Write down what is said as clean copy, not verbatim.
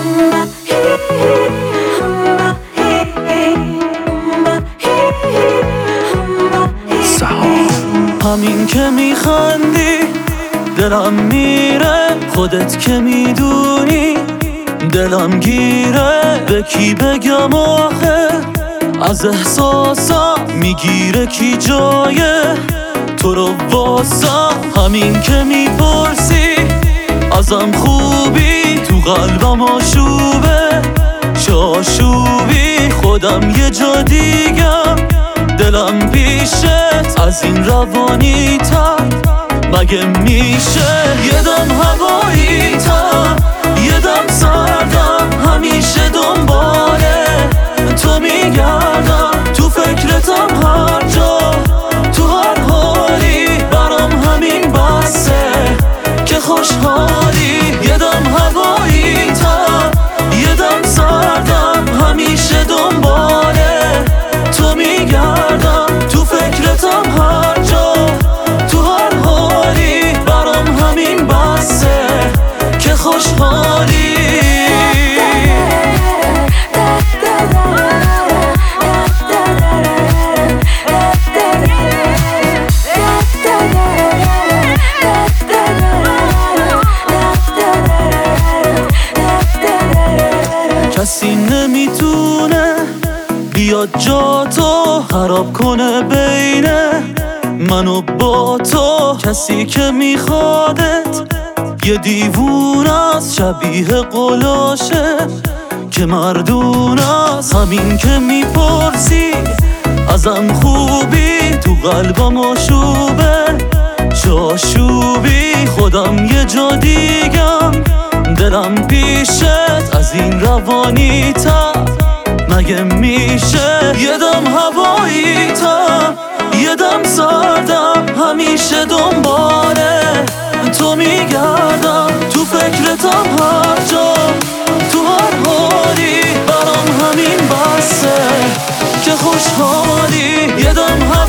همین که میخندی دلم میره، خودت که میدونی دلم گیره. به کی بگم آخه از احساسم میگیره کی جای تو رو واسم. همین که میپرسی ازم خوبی، تو قلبم آشوبه شاشوبی. خودم یه جا دیگم دلم پیشت، از این روانی تر مگه میشه؟ یه دم هوایی تر یه دم سردم، همیشه دنباله تو میگردم، تو فکرتم هر جا تو هر حالی. برام همین بسه که خوشحالی. یه دم هوایی تر یه دم سردم، همیشه دنباله تو میگردم، تو فکرتم هر جا تو هر حالی. برام همین بسه که خوشحالی. کسی نمیتونه بیاد جا تو خراب کنه بین من و با تو. کسی که میخوادت یه دیوونه است، شبیه قلاشه که مردونه است. همین که میپرسی ازم خوبی، تو قلبم آشوبه شاشوبی. خودم یه جا دیگم دلم پیشت، از این روانی تر مگه میشه؟ یه دم هوایی تر یه دم سردم، همیشه دنباله تو میگردم، تو فکرتم هر جا تو هر حالی. برام همین بسه که خوشحالی. یه دم